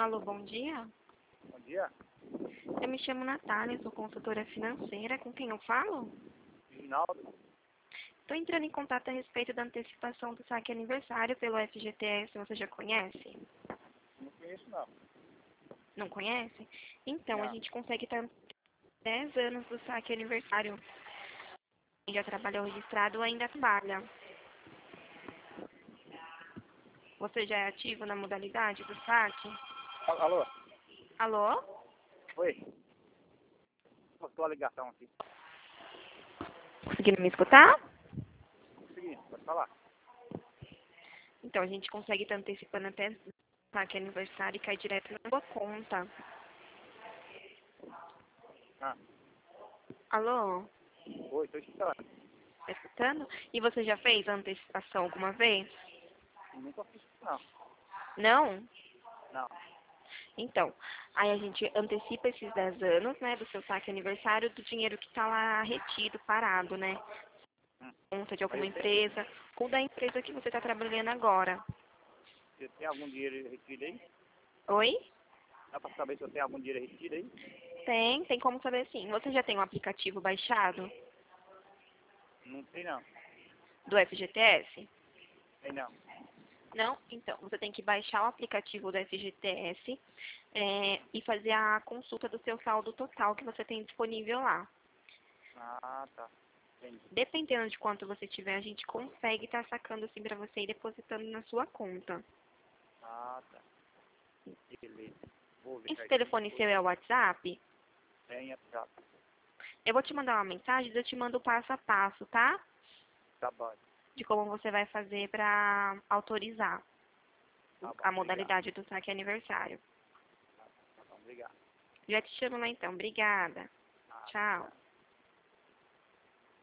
Alô, bom dia. Bom dia. Eu me chamo Natália, sou consultora financeira. Com quem eu falo? Reginaldo. Estou entrando em contato a respeito da antecipação do saque aniversário pelo FGTS. Você já conhece? Não conheço, não. Não conhece? Então, a Não. gente consegue estar 10 anos do saque aniversário. Quem já trabalhou registrado ou ainda trabalha. Você já é ativo na modalidade do saque? Alô? Alô? Oi. Cortou a ligação aqui. Conseguindo me escutar? Consegui, pode falar. Então, a gente consegue estar antecipando até o saque aniversário e cai direto na sua conta. Ah. Alô? Oi, tô escutando. Tá escutando? E você já fez a antecipação alguma vez? Nunca fiz isso, não. Não? Não. Então, aí a gente antecipa esses 10 anos, né, do seu saque aniversário, do dinheiro que tá lá retido, parado, né? Conta de Aí alguma empresa, ou da empresa que você tá trabalhando agora. você tem algum dinheiro retido aí? Oi? Dá pra saber se eu tenho algum dinheiro retido aí? Tem como saber sim. Você já tem um aplicativo baixado Não tem, não. do FGTS? Tem, não. Não? Então, você tem que baixar o aplicativo do FGTS e fazer a consulta do seu saldo total que você tem disponível lá. Ah, tá. Entendi. Dependendo de quanto você tiver, a gente consegue estar sacando assim pra você e depositando na sua conta. Ah, tá. Beleza. Vou ver Esse certinho telefone depois. seu é o WhatsApp? Tem, tá. Eu vou te mandar uma mensagem e eu te mando o passo a passo, tá? Tá bom. De como você vai fazer pra autorizar Tá bom, a obrigado. modalidade do saque aniversário. Tá bom, obrigado. Já te chamo lá então. Obrigada. Ah, Tchau.